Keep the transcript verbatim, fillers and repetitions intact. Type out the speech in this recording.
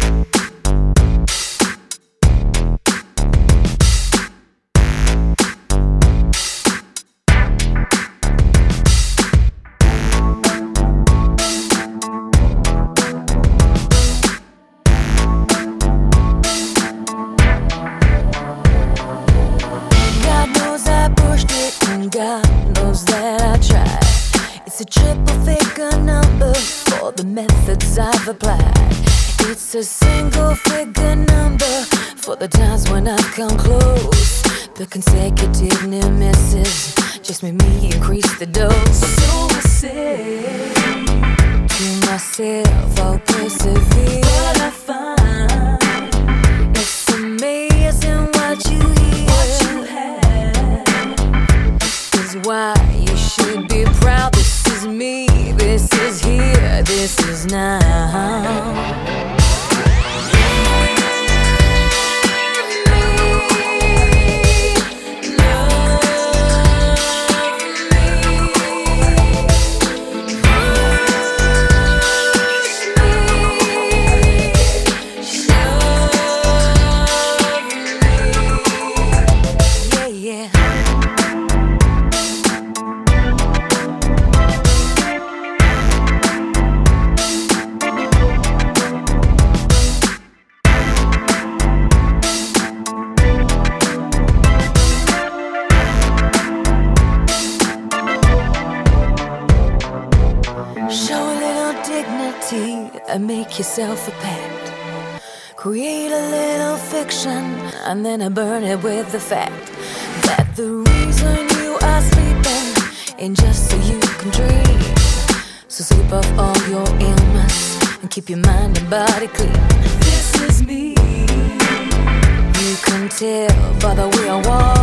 God knows that I tried. It's a triple figure number for the methods I've applied. It's a single figure number for the times when I've come close. The consecutive near misses just made me increase the dose. So I say to myself, I'll persevere. What I find, it's amazing what you hear. What you have is why you should be proud. This is me, this is here, this is now. Show a little dignity and make yourself a pact. Create a little fiction and then I burn it with the fact that the reason you are sleeping ain't just so you can dream. So sleep off all your illness and keep your mind and body clean. This is me. You can tell by the way I walk.